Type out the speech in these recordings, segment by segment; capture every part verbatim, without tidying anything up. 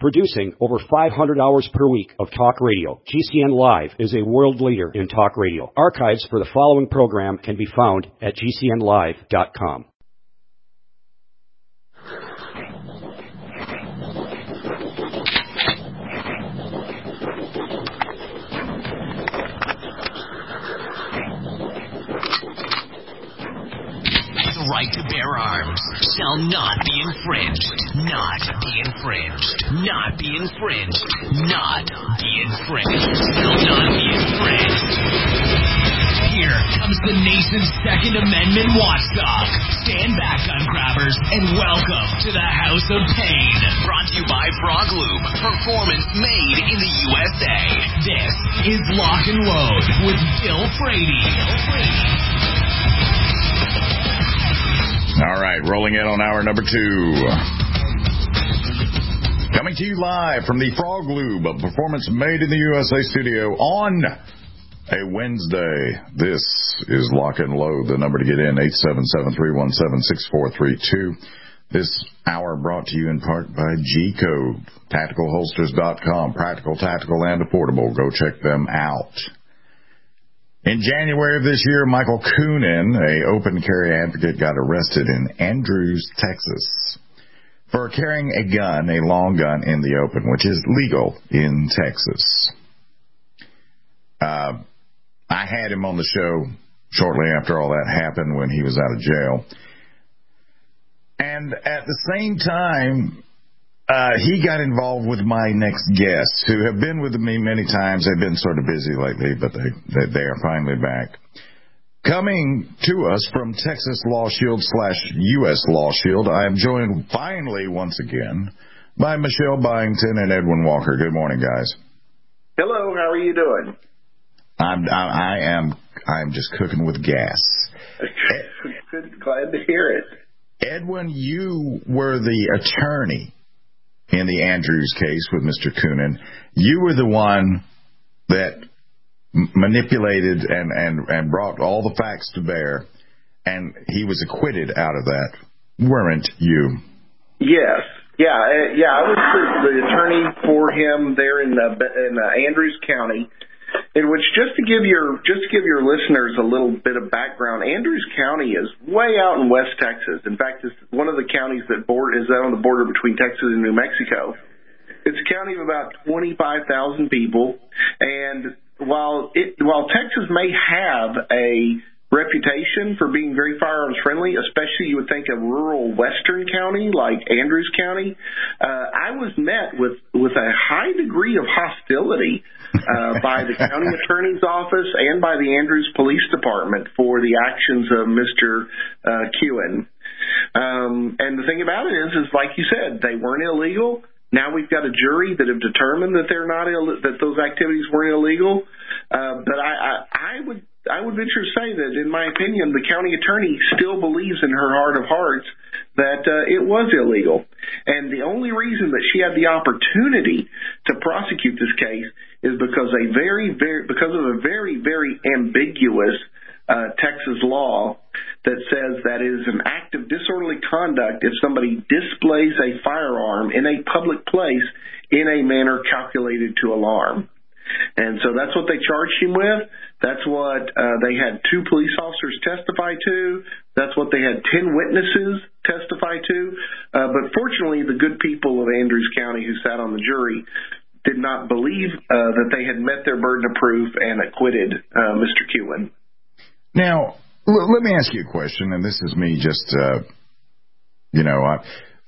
Producing over five hundred hours per week of talk radio, G C N Live is a world leader in talk radio. Archives for the following program can be found at G C N live dot com. The right to bear arms shall not be infringed. Not be infringed. Not be infringed. Not be infringed. Shall not be infringed. Here comes the nation's Second Amendment watchdog. Stand back, gun grabbers, and welcome to the House of Pain. Brought to you by Frog Lube. Performance made in the U S A. This is Lock and Load with Bill Frady. Bill Frady. All right, rolling in on hour number two. Coming to you live from the Frog Lube, a Performance Made in the U S A studio on a Wednesday. This is Lock and Load. The number to get in, eight seven seven, three one seven, six four three two. This hour brought to you in part by G-Code, tactical holsters dot com. Practical, tactical, and affordable. Go check them out. In January of this year, Michael Coonan, a open carry advocate, got arrested in Andrews, Texas, for carrying a gun, a long gun, in the open, which is legal in Texas. Uh, I had him on the show shortly after all that happened when he was out of jail. And at the same time, Uh, he got involved with my next guests, who have been with me many times. They've been sort of busy lately, but they, they, they are finally back. Coming to us from Texas Law Shield slash U S Law Shield, I am joined finally once again by Michelle Byington and Edwin Walker. Good morning, guys. Hello, how are you doing? I'm, I, I am, I am just cooking with gas. Good, glad to hear it. Edwin, you were the attorney in the Andrews case with Mister Coonan. You were the one that m- manipulated and, and, and brought all the facts to bear, and he was acquitted out of that, weren't you? Yes. Yeah, uh, yeah, I was the, the attorney for him there in, uh, in uh, Andrews County, in which, just to give your just to give your listeners a little bit of background, Andrews County is way out in West Texas. In fact, it's one of the counties that board, is on the border between Texas and New Mexico. It's a county of about twenty-five thousand people, and while it while Texas may have a reputation for being very firearms friendly, especially you would think of rural western county like Andrews County, uh, I was met with, with a high degree of hostility uh, by the county attorney's office and by the Andrews Police Department for the actions of Mister Uh, Kewen. Um, and the thing about it is, is like you said, they weren't illegal. Now we've got a jury that have determined that they're not Ill- that those activities weren't illegal. Uh, but I, I, I would I would venture to say that, in my opinion, the county attorney still believes in her heart of hearts that uh, it was illegal. And the only reason that she had the opportunity to prosecute this case is because a very very because of a very very ambiguous uh, Texas law that says that it is an act of disorderly conduct if somebody displays a firearm in a public place in a manner calculated to alarm. And so that's what they charged him with. That's what uh, they had two police officers testify to. That's what they had ten witnesses testify to. Uh, but fortunately, the good people of Andrews County who sat on the jury did not believe uh, that they had met their burden of proof and acquitted uh, Mister Kewen. Now, l- let me ask you a question, and this is me just, uh, you know, I,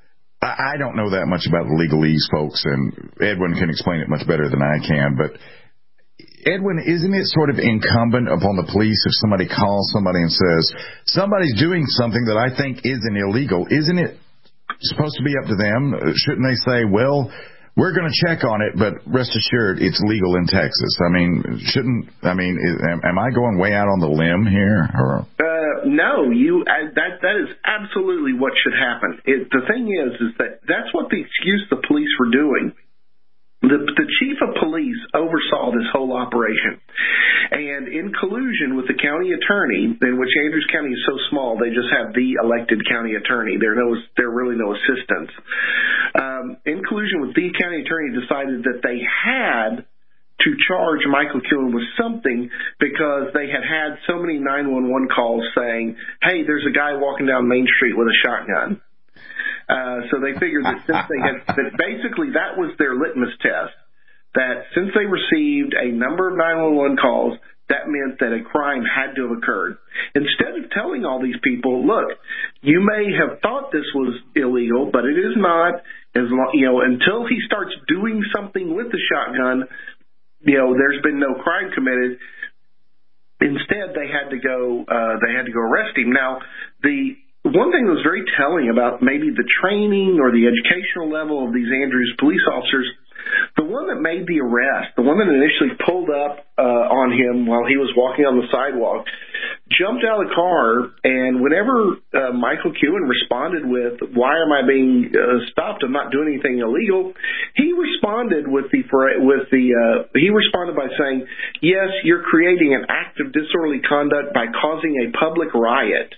I don't know that much about the legalese, folks, and Edwin can explain it much better than I can, but Edwin, isn't it sort of incumbent upon the police if somebody calls somebody and says, somebody's doing something that I think isn't illegal, isn't it supposed to be up to them? Shouldn't they say, well, we're going to check on it, but rest assured it's legal in Texas? I mean, shouldn't, I mean, am, am I going way out on the limb here? Or? Uh, no, you, I, that, that is absolutely what should happen. It, the thing is, is that that's what the excuse the police were doing The, the chief of police oversaw this whole operation. And in collusion with the county attorney, in which Andrews County is so small, they just have the elected county attorney. There are, no, there are really no assistants. Um, in collusion with the county attorney, decided that they had to charge Michael Keown with something because they had had so many nine one one calls saying, hey, there's a guy walking down Main Street with a shotgun. Uh, so they figured that since they had, that basically that was their litmus test, that since they received a number of nine one one calls, that meant that a crime had to have occurred. Instead of telling all these people, look, you may have thought this was illegal, but it is not. As long, you know, until he starts doing something with the shotgun, you know, there's been no crime committed. Instead, they had to go. Uh, they had to go arrest him. Now, the one thing that was very telling about maybe the training or the educational level of these Andrews police officers, the one that made the arrest, the one that initially pulled up uh, on him while he was walking on the sidewalk, jumped out of the car, and whenever uh, Michael Keown responded with, why am I being uh, stopped? I'm not doing anything illegal. He responded with the, with the uh, he responded by saying, yes, you're creating an act of disorderly conduct by causing a public riot.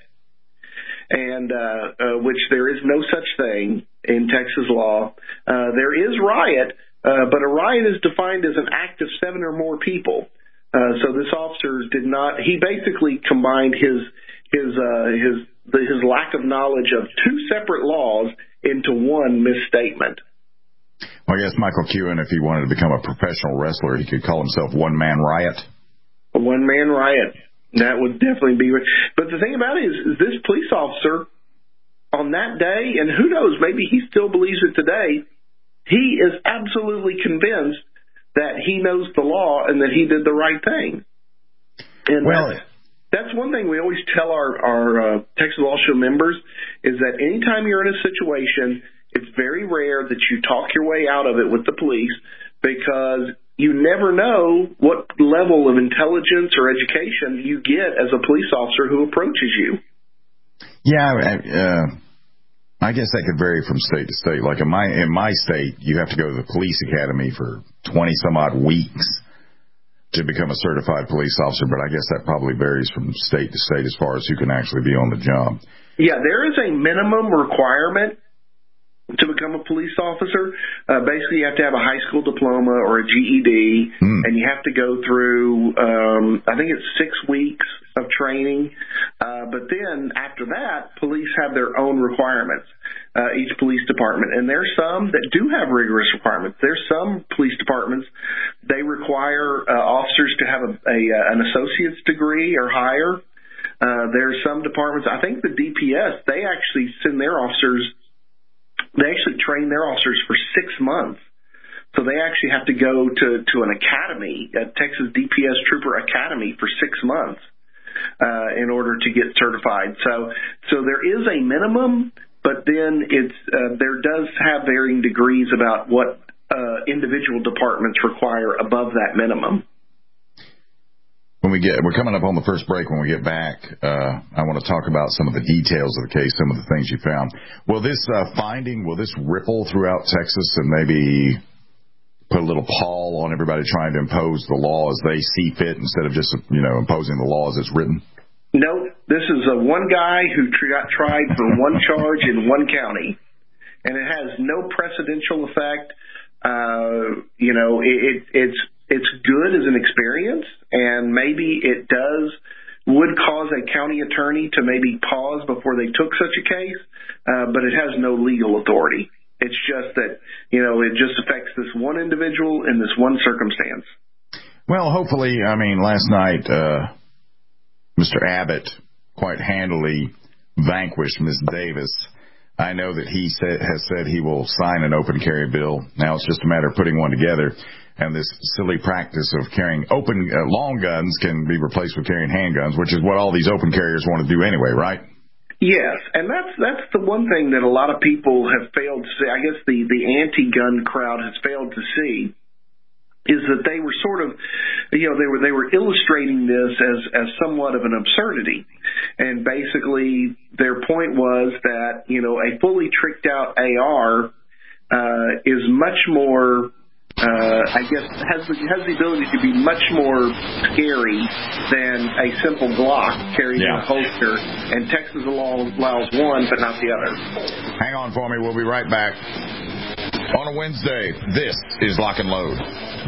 And uh, uh, which there is no such thing in Texas law. Uh, there is riot, uh, but a riot is defined as an act of seven or more people. Uh, so this officer did not. He basically combined his his uh, his the, his lack of knowledge of two separate laws into one misstatement. Well, I guess Michael Keown, if he wanted to become a professional wrestler, he could call himself One Man Riot. A One Man Riot. That would definitely be. But the thing about it is, is this police officer on that day, and who knows, maybe he still believes it today, he is absolutely convinced that he knows the law and that he did the right thing. And well, that's, that's one thing we always tell our, our uh, Texas Law Show members is that anytime you're in a situation, it's very rare that you talk your way out of it with the police, because you never know what level of intelligence or education you get as a police officer who approaches you. Yeah, uh, I guess that could vary from state to state. Like in my in my state, you have to go to the police academy for twenty some odd weeks to become a certified police officer. But I guess that probably varies from state to state as far as who can actually be on the job. Yeah, there is a minimum requirement to become a police officer. Uh, basically, you have to have a high school diploma or a G E D, mm. and you have to go through, um, I think it's six weeks of training. Uh, but then after that, police have their own requirements, uh, each police department. And there's some that do have rigorous requirements. There's some police departments, they require uh, officers to have a, a an associate's degree or higher. Uh, there's some departments, I think the D P S, they actually send their officers They actually train their officers for six months. So they actually have to go to, to an academy, a Texas D P S Trooper Academy, for six months uh, in order to get certified. So so there is a minimum, but then it's uh, there does have varying degrees about what uh, individual departments require above that minimum. When we get, we're coming up on the first break. When we get back, uh, I want to talk about some of the details of the case, some of the things you found. Will this uh, finding, will this ripple throughout Texas and maybe put a little pall on everybody trying to impose the law as they see fit instead of just, you know, imposing the law as it's written? No, this is a one guy who got tried for one charge in one county, and it has no precedential effect. Uh, you know, it, it, it's it's good as an experience, and maybe it does would cause a county attorney to maybe pause before they took such a case, uh, but it has no legal authority. It's just that, you know, it just affects this one individual in this one circumstance. Well, hopefully, I mean, last night, uh, Mister Abbott quite handily vanquished Miz Davis. I know that he said, has said he will sign an open carry bill. Now it's just a matter of putting one together. And this silly practice of carrying open uh, long guns can be replaced with carrying handguns, which is what all these open carriers want to do anyway, right? Yes, and that's that's the one thing that a lot of people have failed to see. I guess the, the anti-gun crowd has failed to see is that they were sort of, you know, they were they were illustrating this as, as somewhat of an absurdity. And basically their point was that, you know, a fully tricked out A R uh, is much more uh, I guess, has the, has the ability to be much more scary than a simple Glock carried yeah. in a holster. And Texas allows one, but not the other. Hang on for me. We'll be right back. On a Wednesday, this is Lock and Load.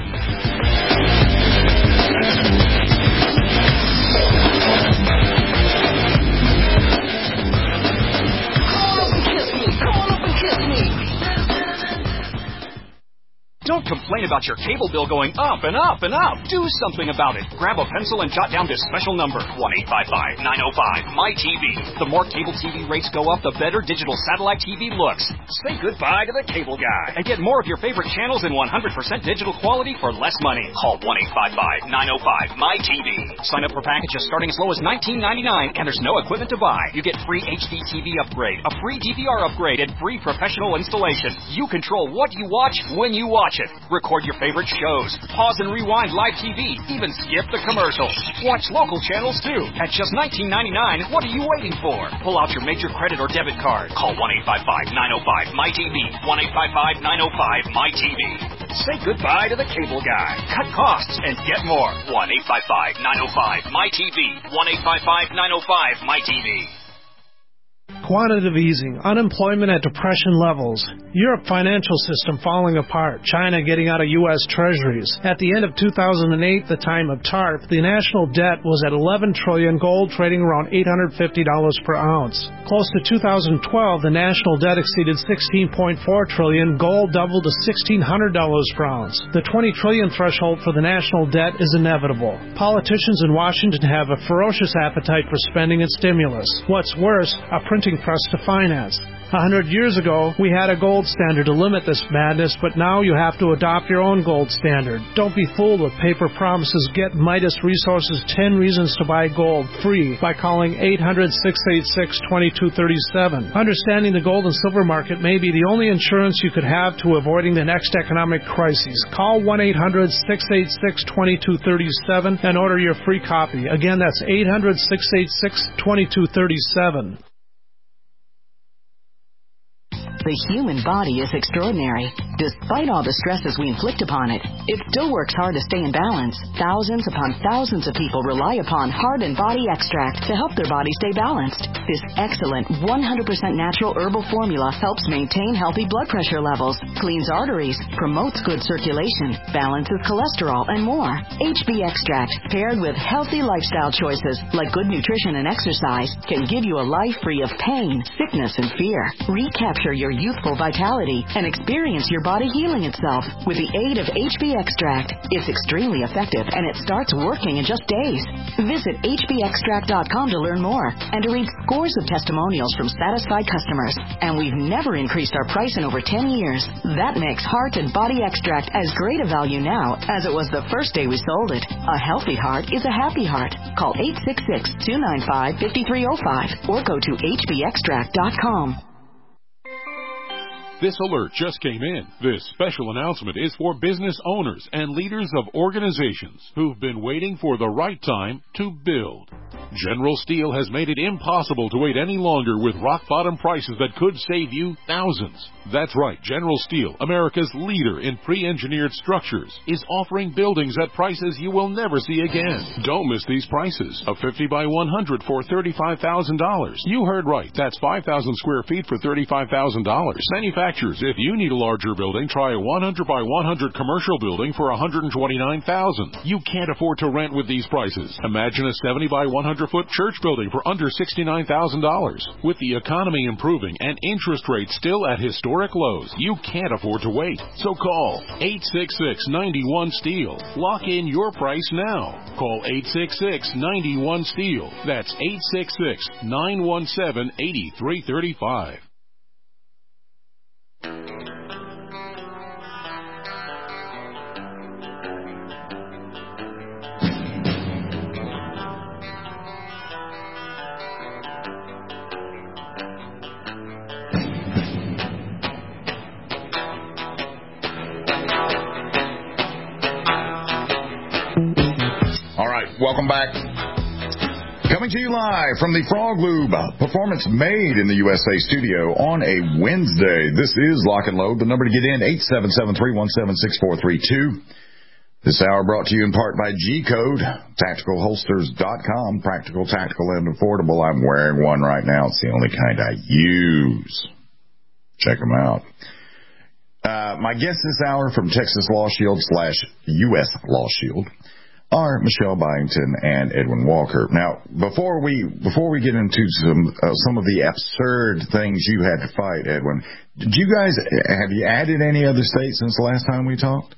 Don't complain about your cable bill going up and up and up. Do something about it. Grab a pencil and jot down this special number, one eight five five, nine oh five, M Y T V. The more cable T V rates go up, the better digital satellite T V looks. Say goodbye to the cable guy and get more of your favorite channels in one hundred percent digital quality for less money. Call one eight five five, nine oh five, M Y T V. Sign up for packages starting as low as nineteen ninety-nine, and there's no equipment to buy. You get free H D T V upgrade, a free D V R upgrade, and free professional installation. You control what you watch when you watch it. Record your favorite shows, pause and rewind live T V, even skip the commercials. Watch local channels too. At just nineteen ninety-nine, what are you waiting for? Pull out your major credit or debit card. Call one eight five five, nine oh five, M Y T V. one eight five five, nine oh five, M Y T V. Say goodbye to the cable guy. Cut costs and get more. one eight five five, nine oh five, M Y T V. one eight five five, nine oh five, M Y T V. Quantitative easing, unemployment at depression levels, Europe financial system falling apart, China getting out of U S treasuries. At the end of two thousand eight, the time of TARP, the national debt was at eleven trillion dollars, gold trading around eight hundred fifty dollars per ounce. Close to two thousand twelve, the national debt exceeded sixteen point four trillion dollars, gold doubled to sixteen hundred dollars per ounce. The twenty trillion dollars threshold for the national debt is inevitable. Politicians in Washington have a ferocious appetite for spending and stimulus. What's worse, a printing press to finance. A hundred years ago, we had a gold standard to limit this madness, but now you have to adopt your own gold standard. Don't be fooled with paper promises. Get Midas Resources ten Reasons to Buy Gold free by calling eight hundred, six eight six, two two three seven. Understanding the gold and silver market may be the only insurance you could have to avoiding the next economic crisis. Call one eight hundred, six eight six, two two three seven and order your free copy. Again, that's eight hundred, six eight six, two two three seven. The human body is extraordinary. Despite all the stresses we inflict upon it, it still works hard to stay in balance. Thousands upon thousands of people rely upon Heart and Body Extract to help their body stay balanced. This excellent one hundred percent natural herbal formula helps maintain healthy blood pressure levels, cleans arteries, promotes good circulation, balances cholesterol, and more. H B Extract, paired with healthy lifestyle choices like good nutrition and exercise, can give you a life free of pain, sickness, and fear. Recapture your youthful vitality and experience your body healing itself with the aid of H B Extract. It's extremely effective and it starts working in just days. Visit H B extract dot com to learn more and to read scores of testimonials from satisfied customers. And we've never increased our price in over ten years. That makes Heart and Body Extract as great a value now as it was the first day we sold it. A healthy heart is a happy heart. Call eight six six, two nine five, five three zero five or go to H B extract dot com. This alert just came in. This special announcement is for business owners and leaders of organizations who've been waiting for the right time to build. General Steel has made it impossible to wait any longer with rock-bottom prices that could save you thousands. That's right, General Steel, America's leader in pre-engineered structures, is offering buildings at prices you will never see again. Don't miss these prices. A fifty by one hundred for thirty-five thousand dollars. You heard right. That's five thousand square feet for thirty-five thousand dollars. Manufacturers, if you need a larger building, try a one hundred by one hundred commercial building for one hundred twenty-nine thousand dollars. You can't afford to rent with these prices. Imagine a seventy by one hundred foot church building for under sixty-nine thousand dollars. With the economy improving and interest rates still at historic lows, you can't afford to wait. So call eight six six, nine one, STEEL. Lock in your price now. Call eight six six, nine one, STEEL. That's eight six six, nine one seven, eight three three five. Welcome back. Coming Coming to you live from the Frog Lube Performance Made in the U S A studio on a Wednesday. This is Lock and Load. The number to get in, eight seven seven, three one seven, six four three two. This hour brought to you in part by G-Code, tactical holsters dot com. Practical, tactical, and affordable. I'm wearing one right now. It's the only kind I use. Check them out. Uh, my guests this hour from Texas Law Shield slash U S Law Shield are Michelle Byington and Edwin Walker. Now, before we before we get into some uh, some of the absurd things you had to fight, Edwin, did you guys have you added any other states since the last time we talked?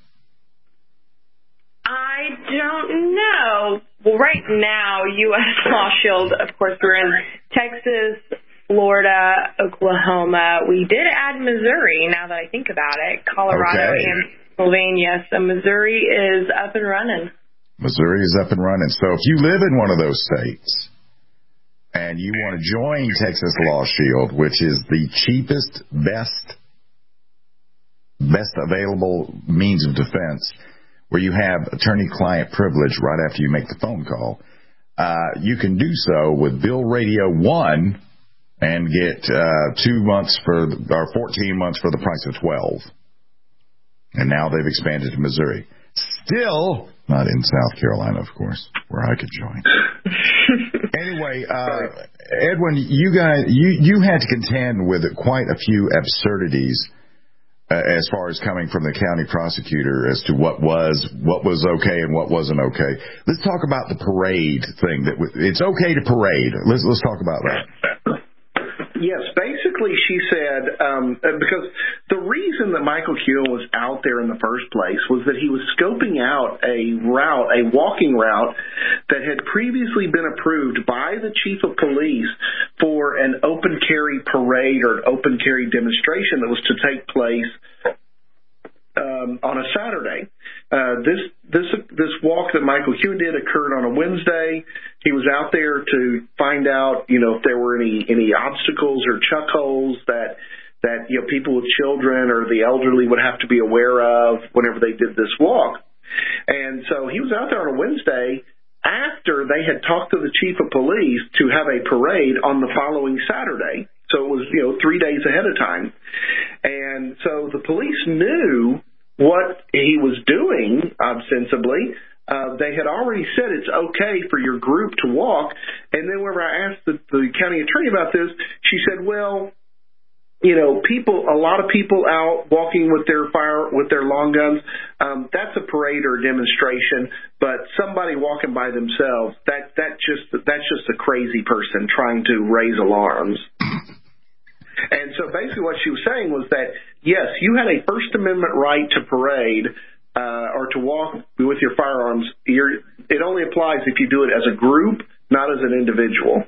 I don't know. Well, right now, U S Law Shield, of course, we're in Texas, Florida, Oklahoma. We did add Missouri, now that I think about it, Colorado, okay. and Pennsylvania. So Missouri is up and running. Missouri is up and running. So if you live in one of those states and you want to join Texas Law Shield, which is the cheapest, best, best available means of defense, where you have attorney-client privilege right after you make the phone call, uh, you can do so with Bill Radio One and get uh, two months for or fourteen months for the price of twelve. And now they've expanded to Missouri. Still not in South Carolina, of course, where I could join. Anyway, uh, Edwin, you guys, you, you had to contend with quite a few absurdities uh, as far as coming from the county prosecutor as to what was what was okay and what wasn't okay. Let's talk about the parade thing. That w- it's okay to parade. Let's let's talk about that. Yes, basically she said, um, because the reason that Michael Kuehl was out there in the first place was that he was scoping out a route, a walking route that had previously been approved by the chief of police for an open carry parade or an open carry demonstration that was to take place um, on a Saturday. Uh, this this this walk that Michael Kuehl did occurred on a Wednesday. He was out there to find out, you know, if there were any any obstacles or chuck holes that that you know people with children or the elderly would have to be aware of whenever they did this walk. And so he was out there on a Wednesday after they had talked to the chief of police to have a parade on the following Saturday. So it was, you know, three days ahead of time. And so the police knew what he was doing, ostensibly. Uh, they had already said it's okay for your group to walk. And then whenever I asked the, the county attorney about this, she said, well, you know, people, a lot of people out walking with their fire, with their long guns, um, that's a parade or a demonstration, but somebody walking by themselves, that, that just, that's just a crazy person trying to raise alarms. And so basically what she was saying was that, yes, you had a First Amendment right to parade uh, or to walk with your firearms. You're, it only applies if you do it as a group, not as an individual.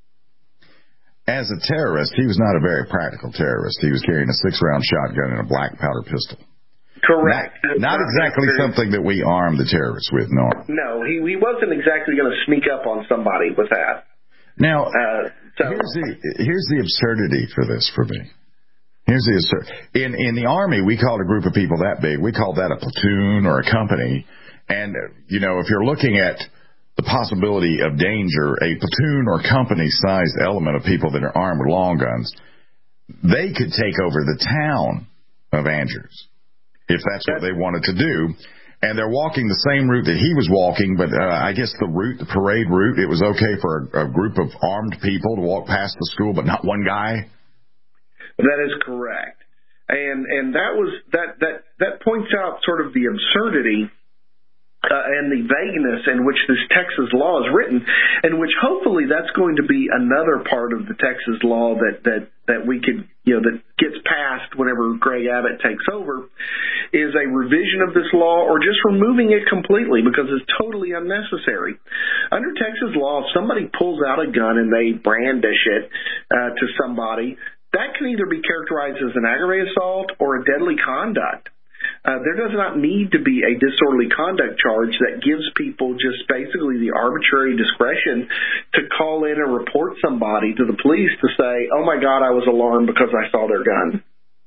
As a terrorist, he was not a very practical terrorist. He was carrying a six-round shotgun and a black powder pistol. Correct. Not, not exactly something that we arm the terrorists with, no. No, he, he wasn't exactly going to sneak up on somebody with that. Now, uh, so, here's the here's the absurdity for this for me. Here's the absurd. In in the Army, we called a group of people that big. We called that a platoon or a company. And you know, if you're looking at the possibility of danger, a platoon or company-sized element of people that are armed with long guns, they could take over the town of Andrews if that's what they wanted to do. And they're walking the same route that he was walking, but uh, I guess the route, the parade route, it was okay for a, a group of armed people to walk past the school, but not one guy? That is correct. And and that was that that, that points out sort of the absurdity Uh, and the vagueness in which this Texas law is written, and which hopefully that's going to be another part of the Texas law that, that, that we could, you know, that gets passed whenever Greg Abbott takes over, is a revision of this law or just removing it completely because it's totally unnecessary. Under Texas law, if somebody pulls out a gun and they brandish it uh, to somebody, that can either be characterized as an aggravated assault or a deadly conduct. Uh, there does not need to be a disorderly conduct charge that gives people just basically the arbitrary discretion to call in and report somebody to the police to say, oh, my God, I was alarmed because I saw their gun.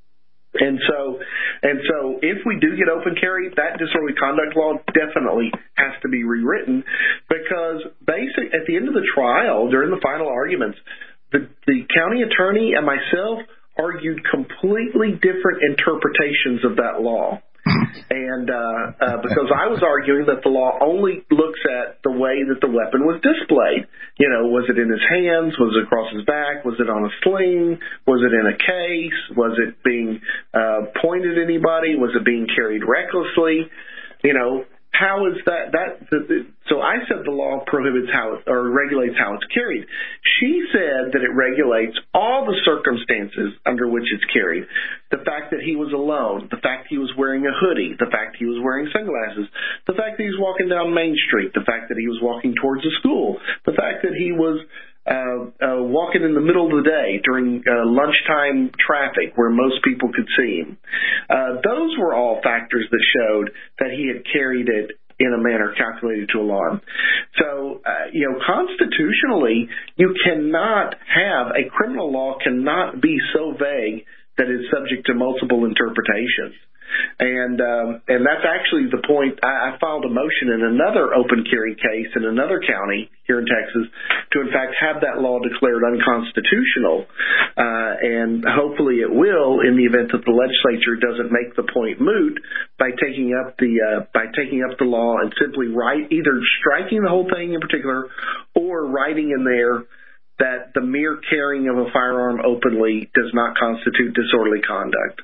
And so, and so, if we do get open carry, that disorderly conduct law definitely has to be rewritten, because basic at the end of the trial, during the final arguments, the, the county attorney and myself argued completely different interpretations of that law. And uh, uh, because I was arguing that the law only looks at the way that the weapon was displayed. You know, was it in his hands? Was it across his back? Was it on a sling? Was it in a case? Was it being uh, pointed at anybody? Was it being carried recklessly? You know, how is that? That the, the, so I said the law prohibits how it, or regulates how it's carried. She said that it regulates all the circumstances under which it's carried. The fact that he was alone, the fact he was wearing a hoodie, the fact he was wearing sunglasses, the fact that he was walking down Main Street, the fact that he was walking towards a school, the fact that he was uh, uh, walking in the middle of the day during uh, lunchtime traffic where most people could see him. Uh, those were all factors that showed that he had carried it in a manner calculated to alarm. So, uh, you know, constitutionally, you cannot have, a criminal law cannot be so vague that is subject to multiple interpretations. And um, and that's actually the point. I, I filed a motion in another open carry case in another county here in Texas to, in fact, have that law declared unconstitutional. Uh, and hopefully it will, in the event that the legislature doesn't make the point moot by taking up the uh, by taking up the law and simply write, either striking the whole thing in particular or writing in there that the mere carrying of a firearm openly does not constitute disorderly conduct.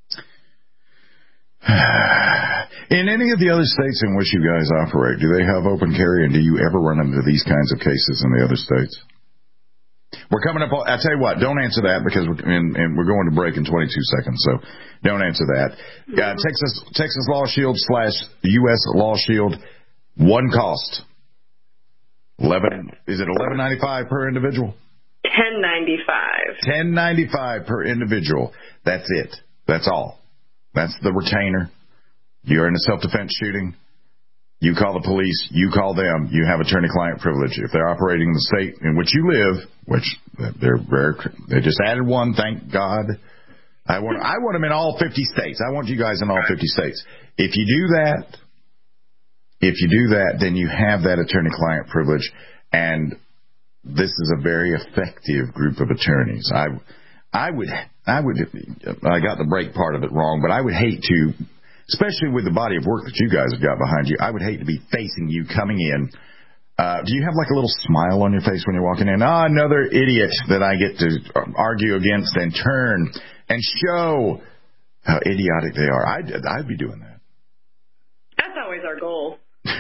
In any of the other states in which you guys operate, do they have open carry, and do you ever run into these kinds of cases in the other states? We're coming up. I tell you what, don't answer that because we're, and, and we're going to break in twenty-two seconds. So don't answer that. Uh, Texas Texas Law Shield slash U S Law Shield, one cost. Eleven is it eleven ninety five per individual? Ten ninety five. Ten ninety five per individual. That's it. That's all. That's the retainer. You're in a self-defense shooting. You call the police. You call them. You have attorney-client privilege. If they're operating in the state in which you live, which they're very, they just added one, thank God. I want, I want them in all fifty states. I want you guys in all fifty states. If you do that, if you do that, then you have that attorney-client privilege, and this is a very effective group of attorneys. I, I would, I would, I got the break part of it wrong, but I would hate to, especially with the body of work that you guys have got behind you, I would hate to be facing you coming in. Uh, do you have like a little smile on your face when you're walking in? Ah, oh, another idiot that I get to argue against and turn and show how idiotic they are. I'd, I'd be doing that. That's always our goal.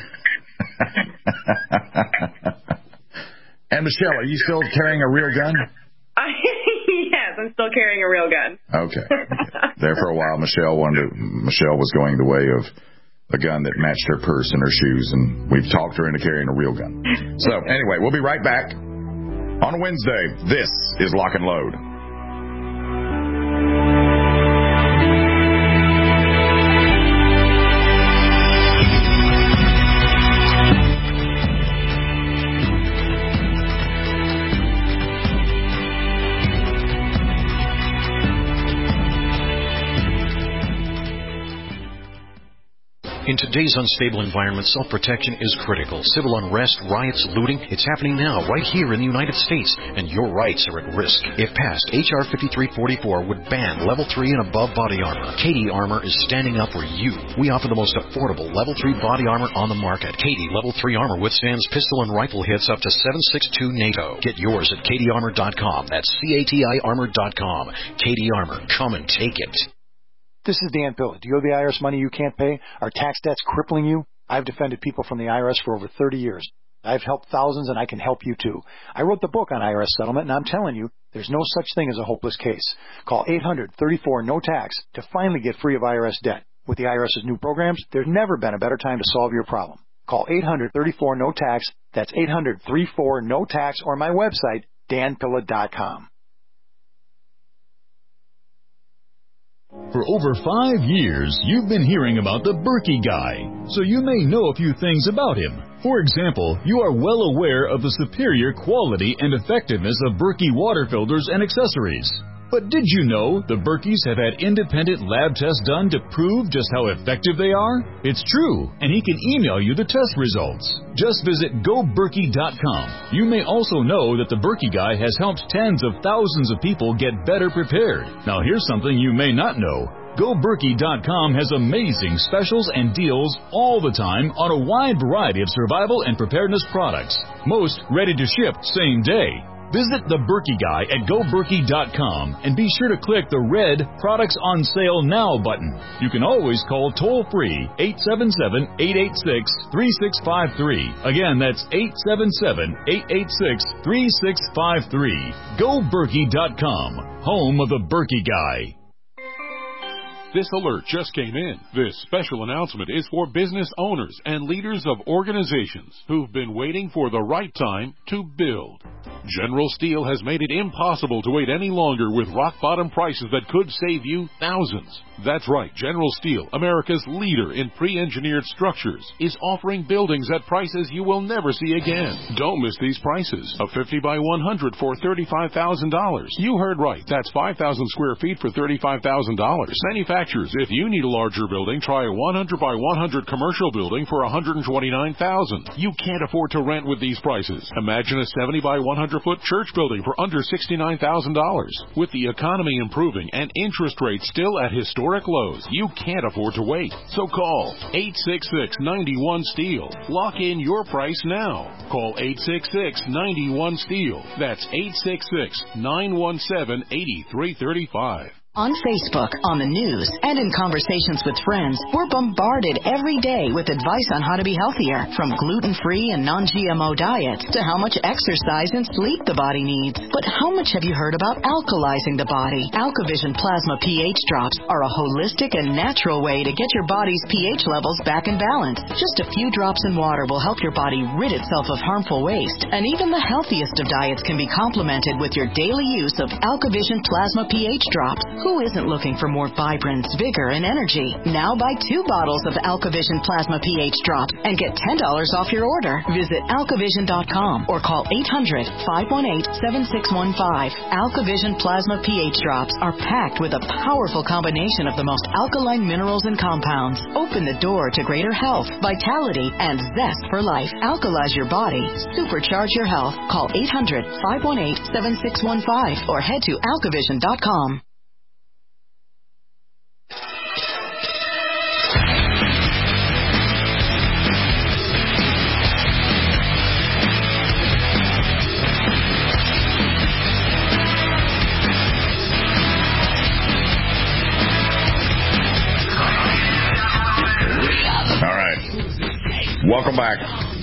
And Michelle, are you still carrying a real gun? I, yes, I'm still carrying a real gun. Okay. There for a while, Michelle wanted to, Michelle was going the way of a gun that matched her purse and her shoes, and we've talked her into carrying a real gun. So anyway, we'll be right back on a Wednesday. This is Lock and Load. In today's unstable environment, self-protection is critical. Civil unrest, riots, looting, it's happening now right here in the United States, and your rights are at risk. If passed, H R fifty-three forty-four would ban level three and above body armor. Cady Armor is standing up for you. We offer the most affordable level three body armor on the market. Cady level three armor withstands pistol and rifle hits up to seven six two NATO. Get yours at Cady Armor dot com. That's C A T I Armor dot com. Cady Armor. Come and take it. This is Dan Pilla. Do you owe the I R S money you can't pay? Are tax debts crippling you? I've defended people from the I R S for over thirty years. I've helped thousands, and I can help you too. I wrote the book on I R S settlement, and I'm telling you, there's no such thing as a hopeless case. Call eight hundred thirty-four no tax to finally get free of I R S debt. With the IRS's new programs, there's never been a better time to solve your problem. Call eight hundred thirty-four no tax. That's eight hundred thirty-four no tax, or my website, Dan Pilla dot com. For over five years, you've been hearing about the Berkey guy, so you may know a few things about him. For example, you are well aware of the superior quality and effectiveness of Berkey water filters and accessories. But did you know the Berkeys have had independent lab tests done to prove just how effective they are? It's true, and he can email you the test results. Just visit go berkey dot com. You may also know that the Berkey Guy has helped tens of thousands of people get better prepared. Now here's something you may not know. go berkey dot com has amazing specials and deals all the time on a wide variety of survival and preparedness products. Most ready to ship same day. Visit the Berkey Guy at go berkey dot com and be sure to click the red Products on Sale Now button. You can always call toll-free eight seven seven, eight eight six, three six five three. Again, that's eight seven seven, eight eight six, three six five three. go berkey dot com, home of the Berkey Guy. This alert just came in. This special announcement is for business owners and leaders of organizations who've been waiting for the right time to build. General Steel has made it impossible to wait any longer with rock-bottom prices that could save you thousands. That's right, General Steel, America's leader in pre-engineered structures, is offering buildings at prices you will never see again. Don't miss these prices. A fifty by one hundred for thirty-five thousand dollars. You heard right. That's five thousand square feet for thirty-five thousand dollars. Manufacturers, if you need a larger building, try a one hundred by one hundred commercial building for one hundred twenty-nine thousand dollars. You can't afford to rent with these prices. Imagine a seventy by one hundred foot church building for under sixty-nine thousand dollars. With the economy improving and interest rates still at historic lows, you can't afford to wait. So call eight six six, nine one, STEEL. Lock in your price now. Call eight six six, nine one, STEEL. That's eight six six, nine one seven, eight three three five. On Facebook, on the news, and in conversations with friends, we're bombarded every day with advice on how to be healthier, from gluten-free and non-G M O diets to how much exercise and sleep the body needs. But how much have you heard about alkalizing the body? AlkaVision Plasma pH drops are a holistic and natural way to get your body's pH levels back in balance. Just a few drops in water will help your body rid itself of harmful waste, and even the healthiest of diets can be complemented with your daily use of AlkaVision Plasma pH drops. Who isn't looking for more vibrance, vigor, and energy? Now buy two bottles of AlkaVision Plasma pH drops and get ten dollars off your order. Visit alkavision dot com or call eight hundred, five one eight, seven six one five. AlkaVision Plasma pH drops are packed with a powerful combination of the most alkaline minerals and compounds. Open the door to greater health, vitality, and zest for life. Alkalize your body. Supercharge your health. Call eight hundred, five one eight, seven six one five or head to alkavision dot com. Welcome back.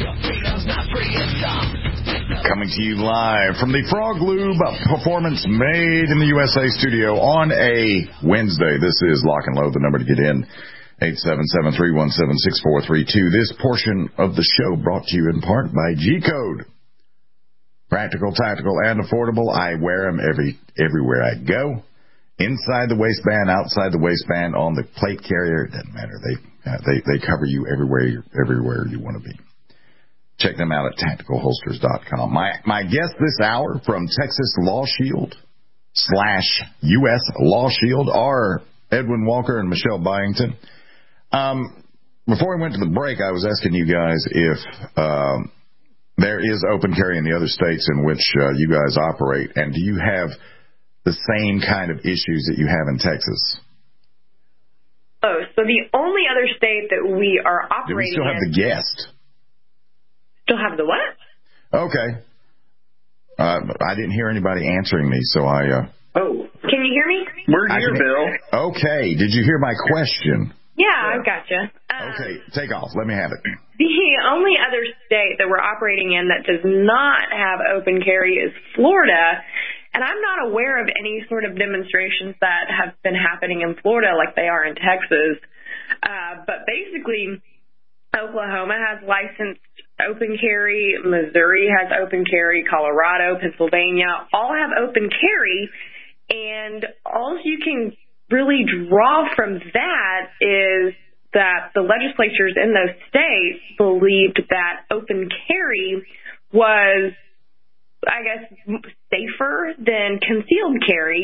Coming to you live from the Frog Lube Performance Made in the U S A studio on a Wednesday. This is Lock and Load. The number to get in, eight seven seven, three one seven, six four three two. This portion of the show brought to you in part by G-Code. Practical, tactical, and affordable. I wear them every everywhere I go. Inside the waistband, outside the waistband, on the plate carrier. It doesn't matter. They Uh, they they cover you everywhere everywhere you want to be. Check them out at tactical holsters dot com. My my guest this hour from Texas Law Shield slash U S Law Shield are Edwin Walker and Michelle Byington. Um, before we went to the break, I was asking you guys if um, there is open carry in the other states in which uh, you guys operate, and do you have the same kind of issues that you have in Texas? Oh, so the only other state that we are operating in... Do we still have in, the guest? Still have the what? Okay. Uh, I didn't hear anybody answering me, so I... Uh, oh. Can you hear me? We're here, Bill. Okay. Did you hear my question? Yeah, yeah. I gotcha. Um, okay, take off. Let me have it. The only other state that we're operating in that does not have open carry is Florida. And I'm not aware of any sort of demonstrations that have been happening in Florida like they are in Texas. Uh, but basically, Oklahoma has licensed open carry. Missouri has open carry. Colorado, Pennsylvania, all have open carry. And all you can really draw from that is that the legislatures in those states believed that open carry was, I guess, safer than concealed carry,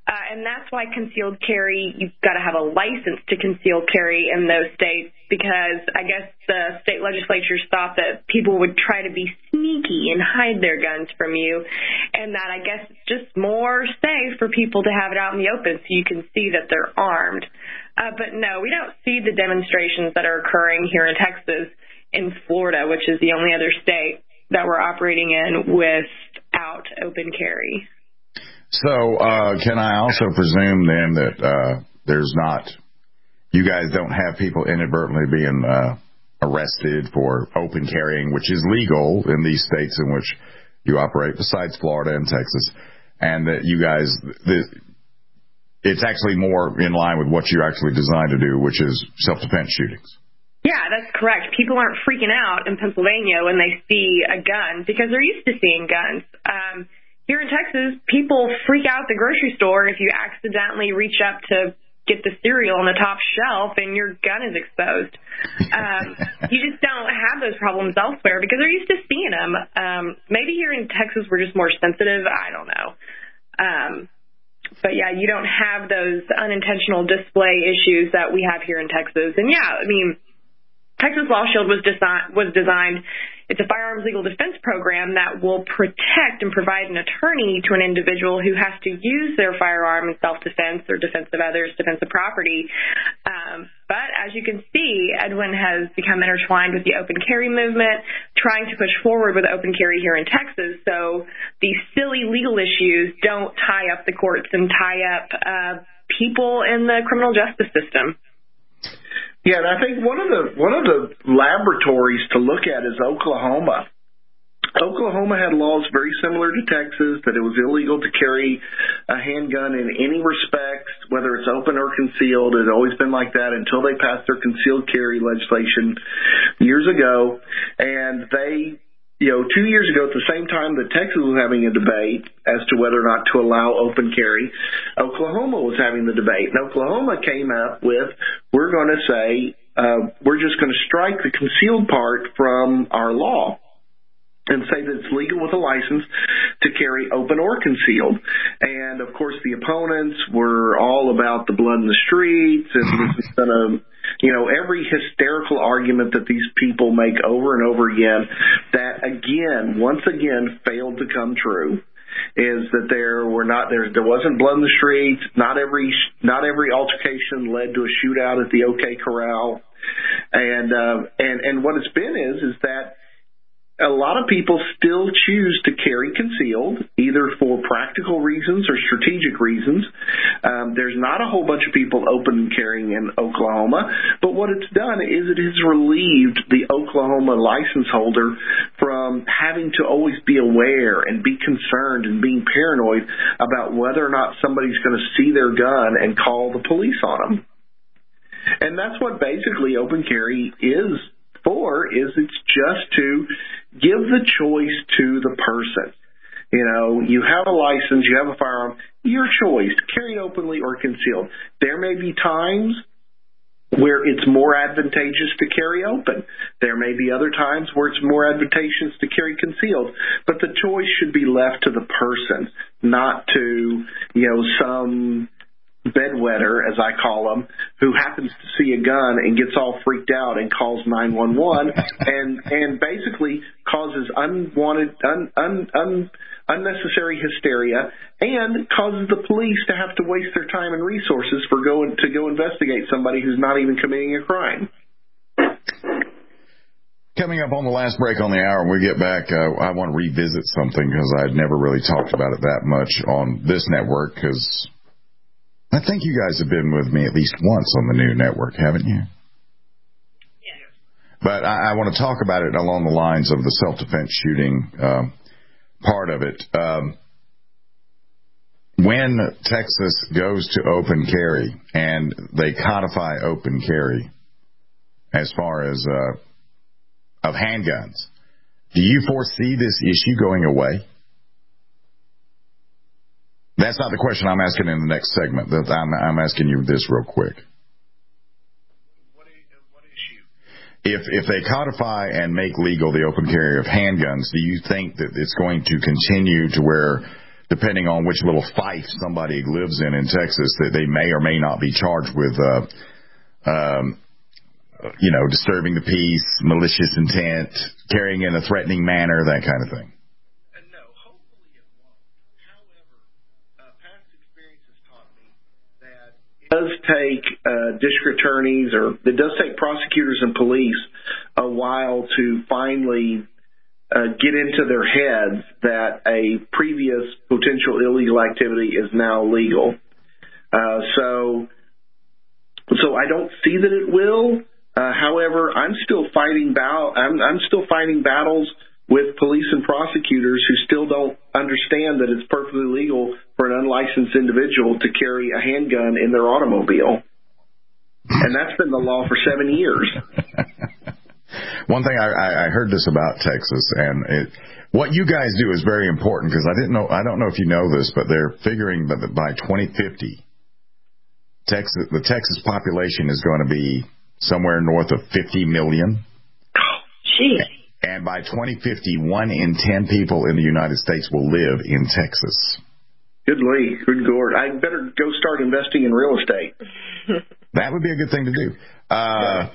Uh, and that's why concealed carry, you've got to have a license to conceal carry in those states, because I guess the state legislatures thought that people would try to be sneaky and hide their guns from you, and that I guess it's just more safe for people to have it out in the open so you can see that they're armed. Uh, but no, we don't see the demonstrations that are occurring here in Texas, in Florida, which is the only other state that we're operating in without open carry. So, uh, can I also presume then that uh, there's not, you guys don't have people inadvertently being uh, arrested for open carrying, which is legal in these states in which you operate, besides Florida and Texas, and that you guys, the, it's actually more in line with what you're actually designed to do, which is self-defense shootings. Yeah, that's correct. People aren't freaking out in Pennsylvania when they see a gun because they're used to seeing guns. Um, Here in Texas, people freak out at the grocery store if you accidentally reach up to get the cereal on the top shelf and your gun is exposed. Um, you just don't have those problems elsewhere because they're used to seeing them. Um, maybe here in Texas we're just more sensitive. I don't know. Um, but, yeah, you don't have those unintentional display issues that we have here in Texas. And, yeah, I mean, Texas Law Shield was, desi- was designed – it's a firearms legal defense program that will protect and provide an attorney to an individual who has to use their firearm in self-defense or defense of others, defense of property. Um, but as you can see, Edwin has become intertwined with the open carry movement, trying to push forward with open carry here in Texas. So these silly legal issues don't tie up the courts and tie up uh, people in the criminal justice system. Yeah, and I think one of the one of the laboratories to look at is Oklahoma. Oklahoma had laws very similar to Texas, that it was illegal to carry a handgun in any respect, whether it's open or concealed. It had always been like that until they passed their concealed carry legislation years ago. And they, you know, two years ago, at the same time that Texas was having a debate as to whether or not to allow open carry, Oklahoma was having the debate. And Oklahoma came up with, we're going to say, uh, we're just going to strike the concealed part from our law and say that it's legal with a license to carry open or concealed. And, of course, the opponents were all about the blood in the streets, and this is going to, you know, every hysterical argument that these people make over and over again that, again, once again, failed to come true. Is that there were not there there wasn't blood in the streets. Not every not every altercation led to a shootout at the OK Corral, and uh, and and what it's been is is that a lot of people still choose to carry concealed, either for practical reasons or strategic reasons. Um, there's not a whole bunch of people open carrying in Oklahoma, but what it's done is it has relieved the Oklahoma license holder from having to always be aware and be concerned and being paranoid about whether or not somebody's going to see their gun and call the police on them. And that's what basically open carry is for, is it's just to give the choice to the person. You know, you have a license, you have a firearm, your choice, carry openly or concealed. There may be times where it's more advantageous to carry open. There may be other times where it's more advantageous to carry concealed. But the choice should be left to the person, not to, you know, some bedwetter, as I call them, who happens to see a gun and gets all freaked out and calls nine one one and and basically causes unwanted, un, un, un, unnecessary hysteria and causes the police to have to waste their time and resources for going to go investigate somebody who's not even committing a crime. Coming up on the last break on the hour, when we get back, uh, I want to revisit something because I'd never really talked about it that much on this network, because I think you guys have been with me at least once on the new network, haven't you? Yes. But I, I want to talk about it along the lines of the self-defense shooting um, part of it. Um, when Texas goes to open carry and they codify open carry as far as uh, of handguns, do you foresee this issue going away? That's not the question I'm asking in the next segment. I'm, I'm asking you this real quick. What, what issue? If if they codify and make legal the open carry of handguns, do you think that it's going to continue to where depending on which little fief somebody lives in in Texas, that they may or may not be charged with, uh, um, you know, disturbing the peace, malicious intent, carrying in a threatening manner, that kind of thing. No, hopefully it won't. However, uh, past experience has taught me that it does take uh, district attorneys or it does take prosecutors and police a while to finally uh, get into their heads that a previous potential illegal activity is now legal. Uh, so, so I don't see that it will. Uh, however, I'm still fighting battle. I'm, I'm still fighting battles with police and prosecutors who still don't understand that it's perfectly legal for an unlicensed individual to carry a handgun in their automobile, and that's been the law for seven years. One thing I, I heard this about Texas, and it, what you guys do is very important because I didn't know. I don't know if you know this, but they're figuring that by twenty fifty, Texas, the Texas population is going to be somewhere north of fifty million. Jeez. And by twenty fifty, one in ten people in the United States will live in Texas. Good Lee, good Lord. I better go start investing in real estate. That would be a good thing to do. Uh,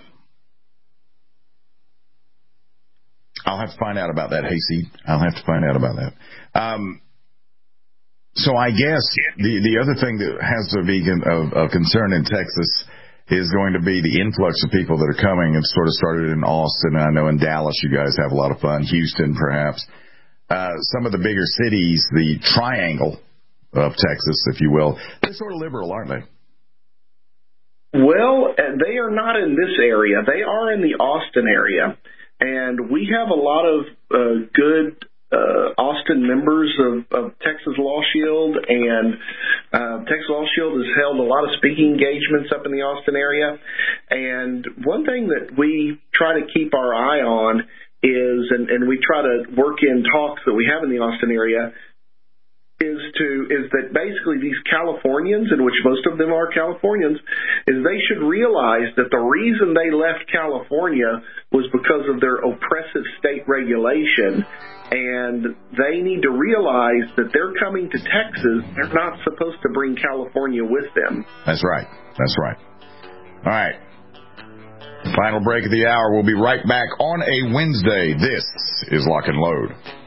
I'll have to find out about that, Hayseed. I'll have to find out about that. Um, so I guess the, the other thing that has to be of, of concern in Texas is going to be the influx of people that are coming. It sort of started in Austin. I know in Dallas you guys have a lot of fun. Houston, perhaps. Uh, some of the bigger cities, the triangle of Texas, if you will, they're sort of liberal, aren't they? Well, they are not in this area. They are in the Austin area. And we have a lot of uh, good Uh, Austin members of, of Texas Law Shield, and uh, Texas Law Shield has held a lot of speaking engagements up in the Austin area. And one thing that we try to keep our eye on is, and, and we try to work in talks that we have in the Austin area, is to is that basically these Californians, in which most of them are Californians, is they should realize that the reason they left California was because of their oppressive state regulation, and they need to realize that they're coming to Texas. They're not supposed to bring California with them. That's right. That's right. All right. Final break of the hour. We'll be right back on a Wednesday. This is Lock and Load.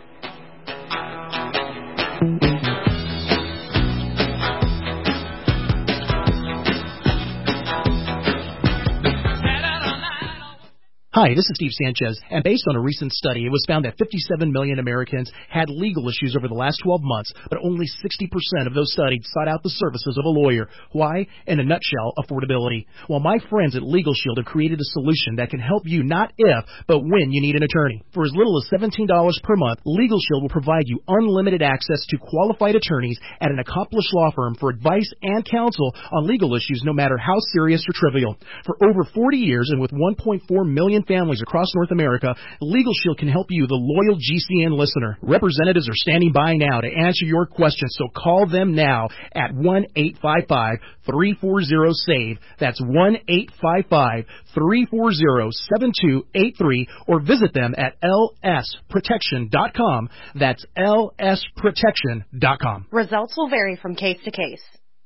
Hi, this is Steve Sanchez, and based on a recent study, it was found that fifty-seven million Americans had legal issues over the last twelve months, but only sixty percent of those studied sought out the services of a lawyer. Why? In a nutshell, affordability. Well, my friends at Legal Shield have created a solution that can help you not if, but when you need an attorney. For as little as seventeen dollars per month, Legal Shield will provide you unlimited access to qualified attorneys at an accomplished law firm for advice and counsel on legal issues, no matter how serious or trivial. For over forty years and with one point four million families across North America, Legal Shield can help you, the loyal G C N listener. Representatives are standing by now to answer your questions, so call them now at one eight five five, three four zero, S A V E. That's one eight five five, three four zero, seven two eight three, or visit them at L S protection dot com. That's L S protection dot com. Results will vary from case to case.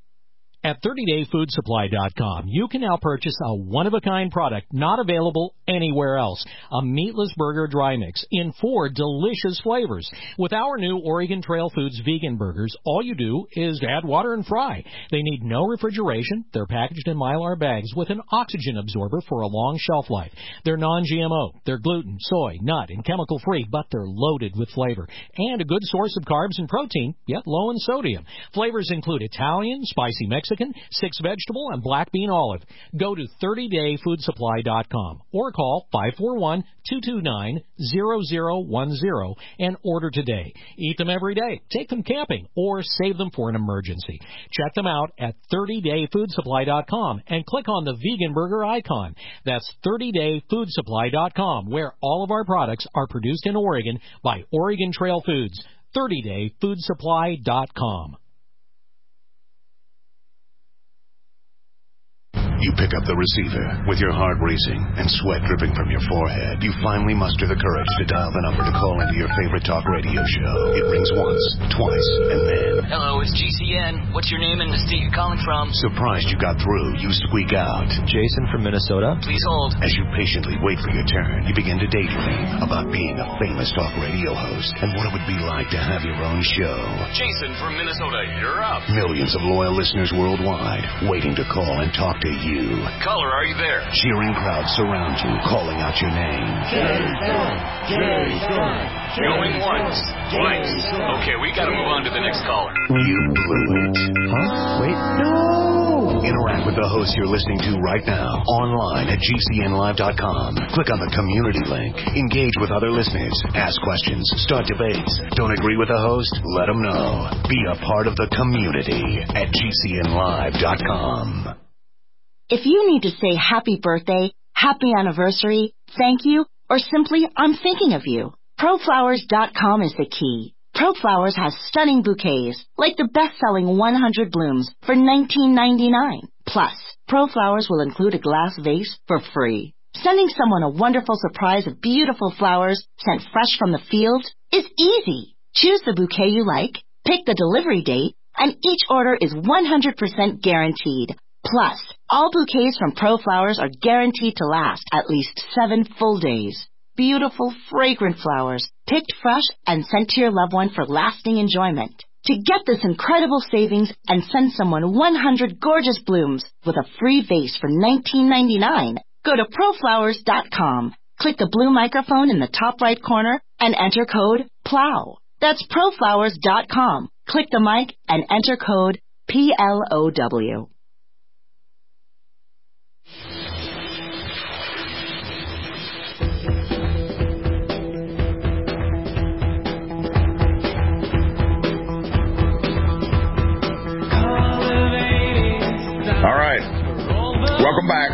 At thirty day food supply dot com, you can now purchase a one-of-a-kind product not available anywhere else. A meatless burger dry mix in four delicious flavors. With our new Oregon Trail Foods vegan burgers, all you do is add water and fry. They need no refrigeration. They're packaged in Mylar bags with an oxygen absorber for a long shelf life. They're non G M O. They're gluten, soy, nut, and chemical-free, but they're loaded with flavor. And a good source of carbs and protein, yet low in sodium. Flavors include Italian, spicy Mexican, six vegetable, and black bean olive. Go to thirty day food supply dot com or call five four one, two two nine, zero zero one zero and order today. Eat them every day, take them camping, or save them for an emergency. Check them out at thirty day food supply dot com and click on the vegan burger icon. That's thirty day food supply dot com, where all of our products are produced in Oregon by Oregon Trail Foods. thirty day food supply dot com. You pick up the receiver. With your heart racing and sweat dripping from your forehead, you finally muster the courage to dial the number to call into your favorite talk radio show. It rings once, twice, and then... Hello, it's G C N. What's your name and the state you're calling from? Surprised you got through, you squeak out. Jason from Minnesota. Please hold. As you patiently wait for your turn, you begin to daydream about being a famous talk radio host and what it would be like to have your own show. Jason from Minnesota, you're up. Millions of loyal listeners worldwide waiting to call and talk to you. Caller, are you there? Cheering crowds surround you, calling out your name. Jason! Jason! Going once, twice. Okay, we gotta move on to the next caller. You blew it. Huh? Wait. No! Interact with the host you're listening to right now, online at G C N live dot com. Click on the community link. Engage with other listeners. Ask questions. Start debates. Don't agree with the host? Let them know. Be a part of the community at G C N live dot com. If you need to say happy birthday, happy anniversary, thank you, or simply I'm thinking of you, Pro Flowers dot com is the key. ProFlowers has stunning bouquets, like the best-selling one hundred blooms for nineteen ninety-nine. Plus, ProFlowers will include a glass vase for free. Sending someone a wonderful surprise of beautiful flowers sent fresh from the field is easy. Choose the bouquet you like, pick the delivery date, and each order is one hundred percent guaranteed. Plus, all bouquets from ProFlowers are guaranteed to last at least seven full days. Beautiful, fragrant flowers, picked fresh and sent to your loved one for lasting enjoyment. To get this incredible savings and send someone one hundred gorgeous blooms with a free vase for nineteen ninety-nine, go to Pro Flowers dot com. Click the blue microphone in the top right corner and enter code PLOW. That's Pro Flowers dot com. Click the mic and enter code P L O W. All right. Welcome back.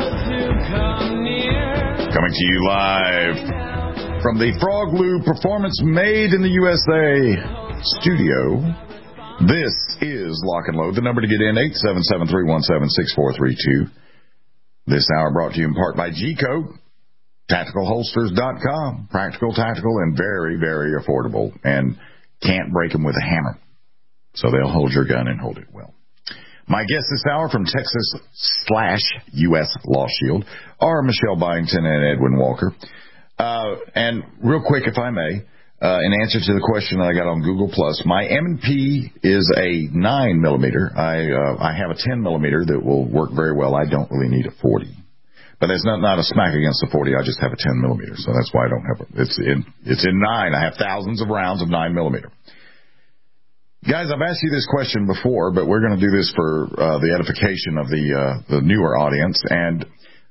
Coming to you live from the Frog Lube Performance Made in the U S A studio. This is Lock and Load. The number to get in, eight seven seven, three one seven, six four three two. This hour brought to you in part by G-Code, Tactical Holsters dot com. Practical, tactical, and very, very affordable. And can't break them with a hammer. So they'll hold your gun and hold it well. My guests this hour from Texas slash U S Law Shield are Michelle Byington and Edwin Walker. Uh, and real quick, if I may, uh, in answer to the question that I got on Google Plus, my M and P is a nine millimeter. I uh, I have a ten millimeter that will work very well. I don't really need a forty. But there's not, not a smack against the forty. I just have a ten millimeter, so that's why I don't have it. It's in, it's in nine. I have thousands of rounds of nine millimeter. Guys, I've asked you this question before, but we're going to do this for uh, the edification of the uh, the newer audience. And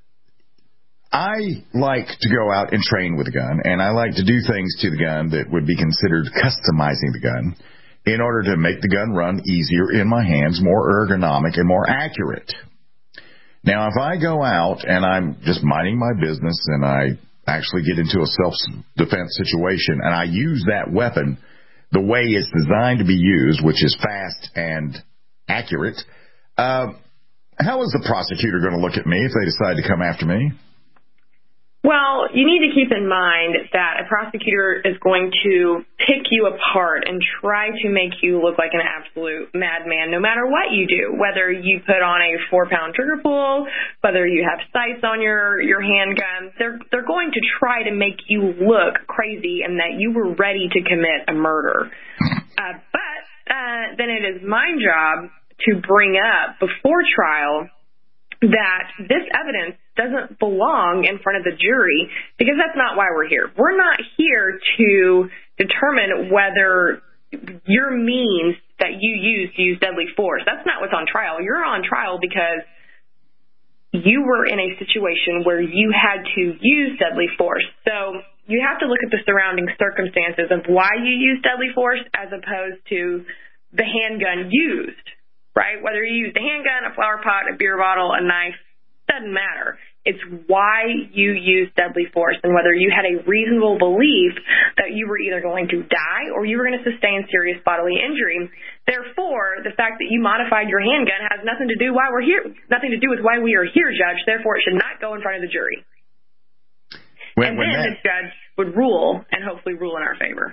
I like to go out and train with a gun, and I like to do things to the gun that would be considered customizing the gun in order to make the gun run easier in my hands, more ergonomic, and more accurate. Now, if I go out and I'm just minding my business and I actually get into a self-defense situation and I use that weapon the way it's designed to be used, which is fast and accurate, uh, how is the prosecutor going to look at me if they decide to come after me? Well, you need to keep in mind that a prosecutor is going to pick you apart and try to make you look like an absolute madman no matter what you do, whether you put on a four-pound trigger pull, whether you have sights on your, your handgun. They're, they're going to try to make you look crazy and that you were ready to commit a murder. Uh, but uh, then it is my job to bring up before trial that this evidence doesn't belong in front of the jury, because that's not why we're here. We're not here to determine whether your means that you use to use deadly force, that's not what's on trial. You're on trial because you were in a situation where you had to use deadly force. So you have to look at the surrounding circumstances of why you use deadly force as opposed to the handgun used. Right? Whether you use a handgun, a flower pot, a beer bottle, a knife, doesn't matter. It's why you use deadly force and whether you had a reasonable belief that you were either going to die or you were going to sustain serious bodily injury. Therefore, the fact that you modified your handgun has nothing to do why we're here, nothing to do with why we are here, Judge. Therefore, it should not go in front of the jury. When, and when then that... the judge would rule and hopefully rule in our favor.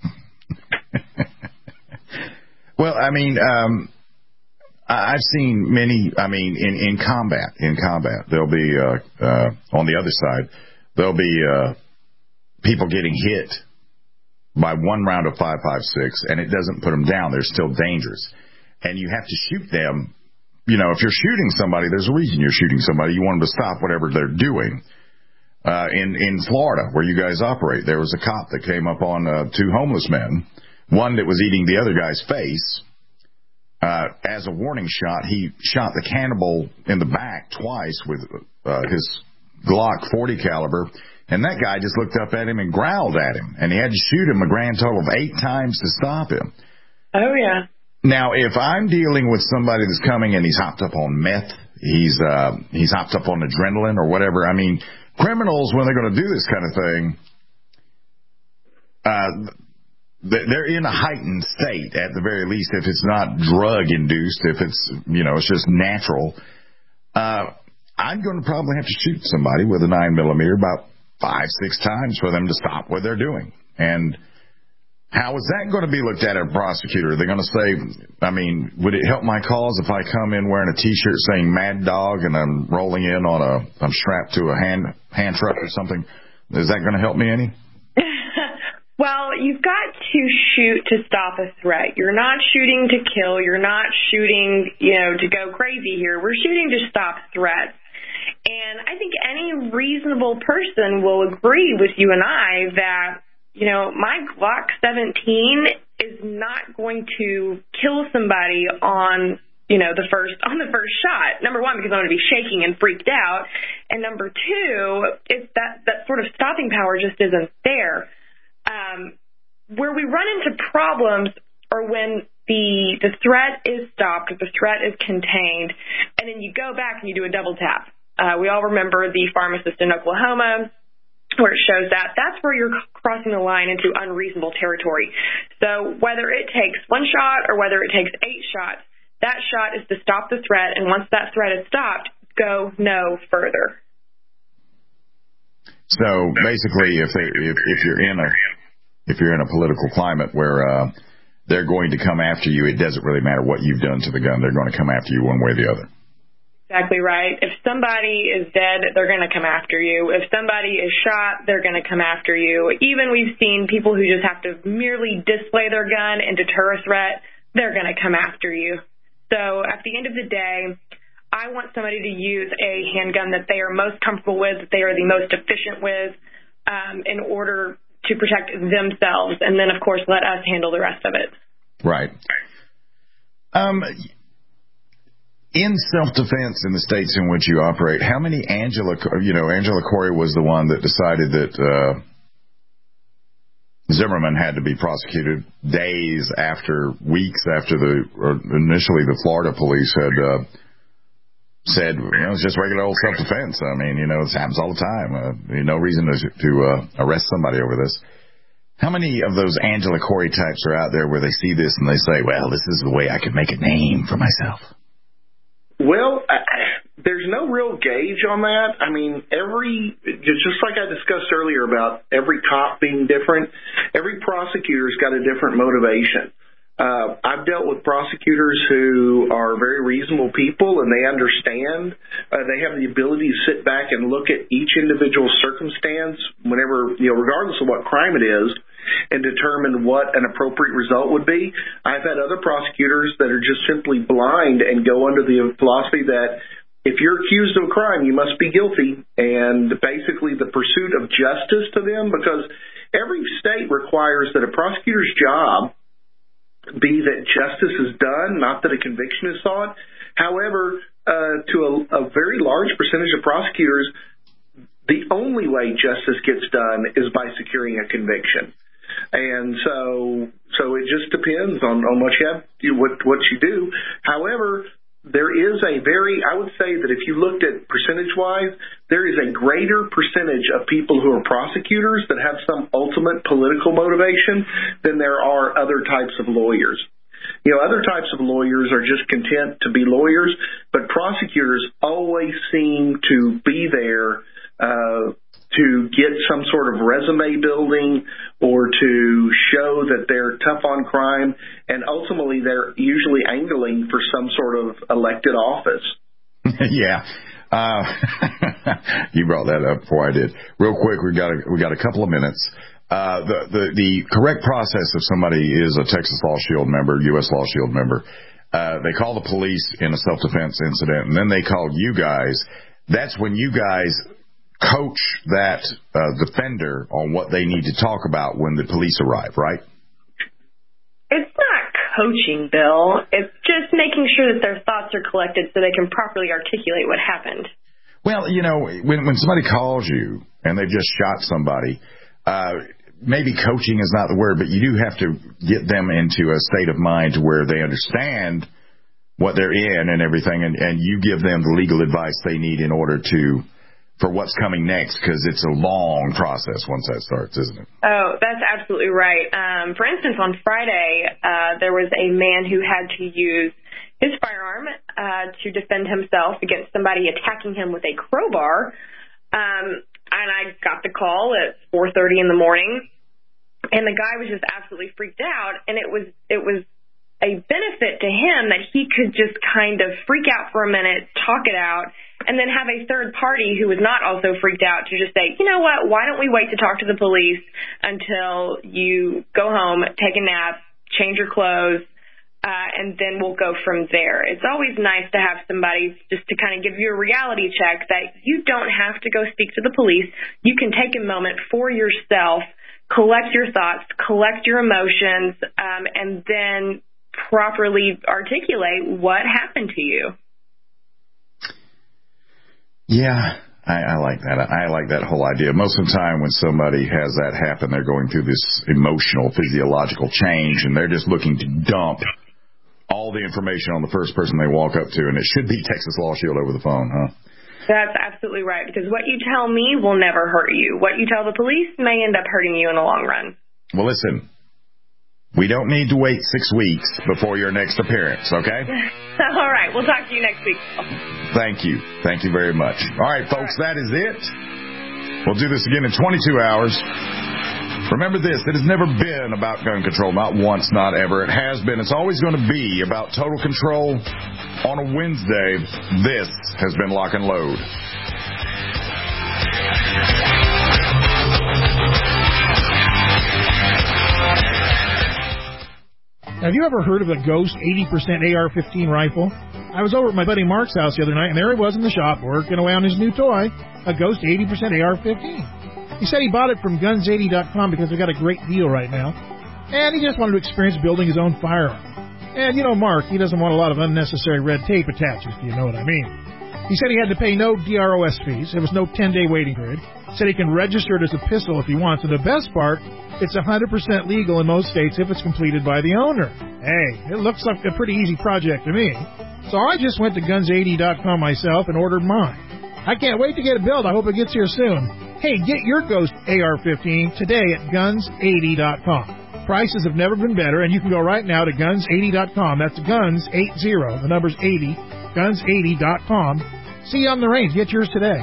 Well, I mean, um, I've seen many, I mean, in, in combat, in combat, there'll be, uh, uh, on the other side, there'll be, uh, people getting hit by one round of five five six, and it doesn't put them down. They're still dangerous. And you have to shoot them. You know, if you're shooting somebody, there's a reason you're shooting somebody. You want them to stop whatever they're doing. Uh, in, in Florida, where you guys operate, there was a cop that came up on, uh, two homeless men, one that was eating the other guy's face. Uh, as a warning shot, he shot the cannibal in the back twice with uh, his Glock forty caliber, and that guy just looked up at him and growled at him, and he had to shoot him a grand total of eight times to stop him. Oh, yeah. Now, if I'm dealing with somebody that's coming and he's hopped up on meth, he's uh, he's hopped up on adrenaline or whatever, I mean, criminals, when they're going to do this kind of thing, uh, they're in a heightened state, at the very least, if it's not drug-induced, if it's, you know, it's just natural. Uh, I'm going to probably have to shoot somebody with a nine millimeter about five, six times for them to stop what they're doing. And how is that going to be looked at as a prosecutor? Are they going to say, I mean, would it help my cause if I come in wearing a T-shirt saying Mad Dog and I'm rolling in on a, I'm strapped to a hand, hand truck or something? Is that going to help me any? Well, you've got to shoot to stop a threat. You're not shooting to kill. You're not shooting, you know, to go crazy here. We're shooting to stop threats. And I think any reasonable person will agree with you and I that, you know, my Glock seventeen is not going to kill somebody on, you know, the first, on the first shot. Number one, because I'm going to be shaking and freaked out. And number two, is that, that sort of stopping power just isn't there. Um, where we run into problems are when the the threat is stopped, the threat is contained, and then you go back and you do a double tap. Uh, we all remember the pharmacist in Oklahoma where it shows that. That's where you're crossing the line into unreasonable territory. So whether it takes one shot or whether it takes eight shots, that shot is to stop the threat, and once that threat is stopped, go no further. So basically, if they, if, if you're in a if you're in a political climate where uh, they're going to come after you, it doesn't really matter what you've done to the gun. They're going to come after you one way or the other. Exactly right. If somebody is dead, they're going to come after you. If somebody is shot, they're going to come after you. Even we've seen people who just have to merely display their gun and deter a threat, they're going to come after you. So at the end of the day, I want somebody to use a handgun that they are most comfortable with, that they are the most efficient with, um, in order to protect themselves. And then, of course, let us handle the rest of it. Right. Um, in self-defense in the states in which you operate, how many Angela, you know, Angela Cory was the one that decided that uh, Zimmerman had to be prosecuted days after, weeks after the, or initially the Florida police had uh, said, you know, it's just regular old self-defense. I mean, you know, this happens all the time. Uh, no reason to, to uh, arrest somebody over this. How many of those Angela Cory types are out there where they see this and they say, well, this is the way I could make a name for myself? Well, I, there's no real gauge on that. I mean, every, just like I discussed earlier about every cop being different, every prosecutor's got a different motivation. Uh, I've dealt with prosecutors who are very reasonable people, and they understand. Uh, they have the ability to sit back and look at each individual circumstance, whenever, you know, regardless of what crime it is, and determine what an appropriate result would be. I've had other prosecutors that are just simply blind and go under the philosophy that if you're accused of a crime, you must be guilty, and basically the pursuit of justice to them, because every state requires that a prosecutor's job be that justice is done, not that a conviction is sought. However, uh, to a, a very large percentage of prosecutors, the only way justice gets done is by securing a conviction. And so, so it just depends on, on what you have, what, what you do. However, there is a very, I would say that if you looked at percentage-wise, there is a greater percentage of people who are prosecutors that have some ultimate political motivation than there are other types of lawyers. You know, other types of lawyers are just content to be lawyers, but prosecutors always seem to be there uh, to get some sort of resume building or to show that they're tough on crime, and ultimately they're usually angling for some sort of elected office. Yeah. Uh, you brought that up before I did. Real quick, we got a, we got a couple of minutes. Uh, the, the, the correct process if somebody is a Texas Law Shield member, U S Law Shield member, uh, they call the police in a self-defense incident, and then they call you guys. That's when you guys coach that uh, defender on what they need to talk about when the police arrive, right? It's not coaching, Bill. It's just making sure that their thoughts are collected so they can properly articulate what happened. Well, you know, when when somebody calls you and they've just shot somebody, uh, maybe coaching is not the word, but you do have to get them into a state of mind to where they understand what they're in and everything, and, and you give them the legal advice they need in order to for what's coming next, because it's a long process once that starts, isn't it? Oh, that's absolutely right. Um, for instance, on Friday, uh, there was a man who had to use his firearm uh, to defend himself against somebody attacking him with a crowbar. Um, and I got the call at four thirty in the morning, and the guy was just absolutely freaked out. And it was it was a benefit to him that he could just kind of freak out for a minute, talk it out, and then have a third party who was not also freaked out to just say, you know what, why don't we wait to talk to the police until you go home, take a nap, change your clothes, uh, and then we'll go from there. It's always nice to have somebody just to kind of give you a reality check that you don't have to go speak to the police. You can take a moment for yourself, collect your thoughts, collect your emotions, um, and then properly articulate what happened to you. Yeah, I, I like that. I like that whole idea. Most of the time when somebody has that happen, they're going through this emotional, physiological change, and they're just looking to dump all the information on the first person they walk up to, and it should be Texas Law Shield over the phone, huh? That's absolutely right, because what you tell me will never hurt you. What you tell the police may end up hurting you in the long run. Well, listen, we don't need to wait six weeks before your next appearance, okay? All right, we'll talk to you next week. Thank you. Thank you very much. All right, folks, that is it. We'll do this again in twenty-two hours. Remember this, it has never been about gun control, not once, not ever. It has been. It's always going to be about total control. On a Wednesday, this has been Lock and Load. Have you ever heard of a Ghost eighty percent A R fifteen rifle? I was over at my buddy Mark's house the other night, and there he was in the shop working away on his new toy, a Ghost eighty percent A R fifteen. He said he bought it from guns eighty dot com because they got a great deal right now, and he just wanted to experience building his own firearm. And, you know, Mark, he doesn't want a lot of unnecessary red tape attached, if you know what I mean. He said he had to pay no D R O S fees. There was no ten-day waiting period. He said he can register it as a pistol if he wants. And the best part, it's one hundred percent legal in most states if it's completed by the owner. Hey, it looks like a pretty easy project to me. So I just went to guns eighty dot com myself and ordered mine. I can't wait to get it built. I hope it gets here soon. Hey, get your Ghost A R fifteen today at guns eighty dot com. Prices have never been better, and you can go right now to guns eighty dot com. That's guns eighty, the number's eighty, guns eighty dot com. See you on the range. Get yours today.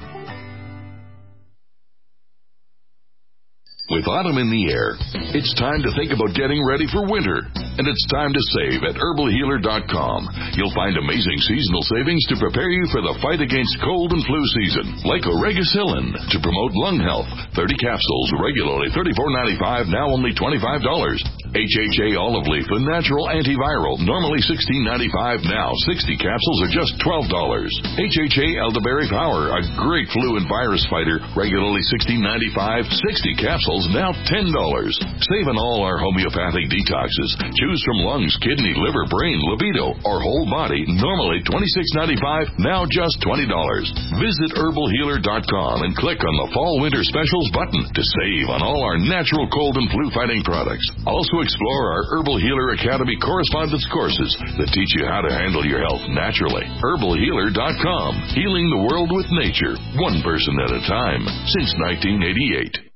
With autumn in the air, it's time to think about getting ready for winter. And it's time to save at herbal healer dot com. You'll find amazing seasonal savings to prepare you for the fight against cold and flu season, like Oregacillin to promote lung health. thirty capsules, regularly thirty-four ninety-five, now only twenty-five dollars. H H A olive leaf, a natural antiviral, normally sixteen ninety-five, now sixty capsules are just twelve dollars. H H A elderberry power, a great flu and virus fighter, regularly sixteen ninety-five, sixty capsules, now ten dollars. Save on all our homeopathic detoxes. Choose from lungs, kidney, liver, brain, libido, or whole body, normally twenty-six ninety-five, now just twenty dollars. Visit herbal healer dot com and click on the Fall Winter Specials button to save on all our natural cold and flu fighting products. Also explore our Herbal Healer Academy correspondence courses that teach you how to handle your health naturally. herbal healer dot com. Healing the world with nature, one person at a time, since nineteen eighty-eight.